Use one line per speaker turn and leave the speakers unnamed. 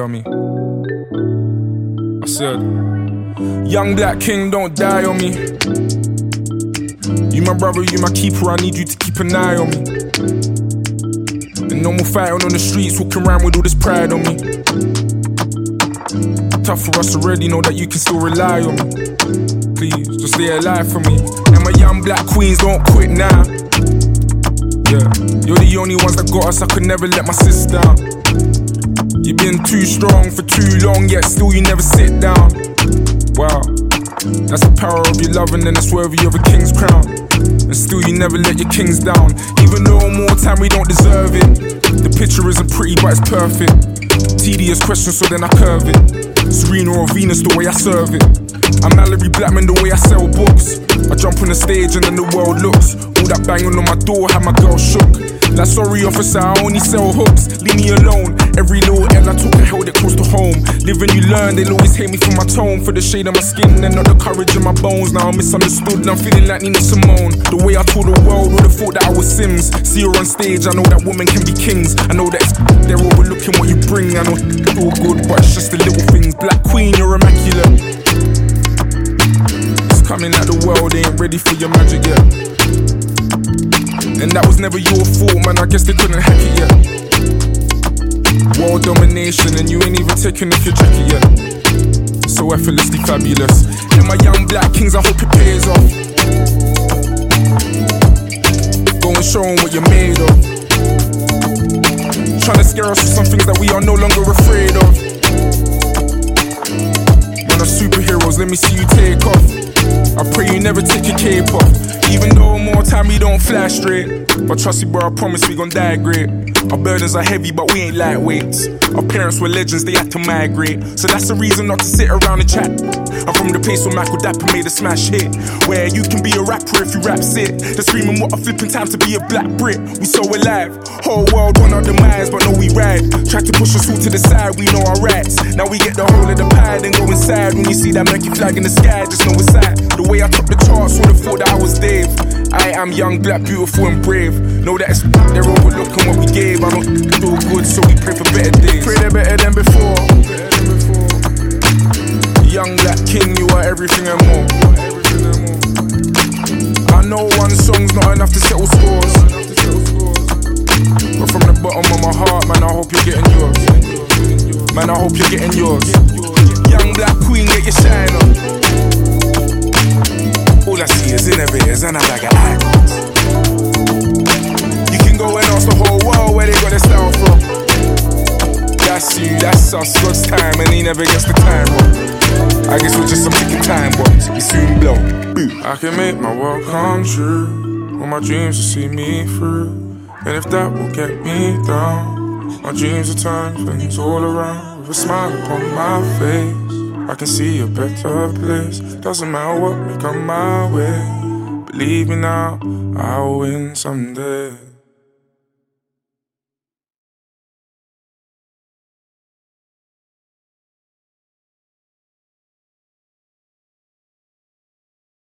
on me. I said, young black king, don't die on me. You my brother, you my keeper, I need you to keep an eye on me. And no more fighting on the streets, walking around with all this pride on me. Tough for us already, know that you can still rely on me. Please, just stay alive for me. And my young black queens, don't quit now. Yeah, you're the only ones that got us, I could never let my sis down. You've been too strong for too long, yet still you never sit down. Wow, that's the power of your love, and then it's worthy of a king's crown. And still you never let your kings down. Even though more time we don't deserve it. The picture isn't pretty but it's perfect. Tedious question, so then I curve it. Serena or Venus, the way I serve it. I'm Mallory Blackman, the way I sell books. I jump on the stage and then the world looks. All that banging on my door had my girl shook. Like, sorry officer, I only sell hooks. Leave me alone. Every little L I took, I held it close to home. Live and you learn, they'll always hate me for my tone. For the shade of my skin and not the courage in my bones. Now I'm misunderstood and I'm feeling like Nina Simone. The way I told the world would've thought that I was Sims. See her on stage, I know that women can be kings. I know that they're overlooking what you bring. I know it's all good, but it's just the little things. Black queen, you're immaculate. It's coming like the world ain't ready for your magic yet. And that was never your fault, man, I guess they couldn't hack it yet. World domination and you ain't even taking off your jacket yet. So effortlessly fabulous. And my young black kings, I hope it pays off. Go and show them what you're made of. Trying to scare us with some things that we are no longer afraid of. Man are superheroes, let me see you take off. I pray you never take your cape off. Even though more time we don't fly straight. But trust me bro, I promise we gon' die great. Our burdens are heavy but we ain't lightweights. Our parents were legends, they had to migrate. So that's the reason not to sit around and chat. I'm from the place where Michael Dapper made a smash hit. Where you can be a rapper if you rap's it. They're screaming what a flipping time to be a black Brit. We so alive, whole world want our demise, but no we ride. Tried to push us all to the side, we know our rights. Now we get the whole of the pie, then go inside. When you see that Mercury flag in the sky, just know it's that. The way I topped the charts, would've thought that I was Dave. I am young, black, beautiful and brave. Know that it's they're overlooking what we gave. I don't do good, so we pray for better days. Pray they're better than before. Young black king, you are everything and more. I know one song's not enough to settle scores, but from the bottom of my heart, man, I hope you're getting yours. Man, I hope you're getting yours. Young black queen, get your shine on. All I see is innovators and a bag of icons. You can go and ask the whole world where they got their style from. That's you, that's us, God's time, and he never gets the time wrong. I guess we're just some ticking time bombs, we soon blow. I can make my world come true. All my dreams will see me through. And if that will get me down, my dreams will turn things all around. With a smile upon my face, I can see a better place. Doesn't matter what may come my way. Believe me now, I'll win someday.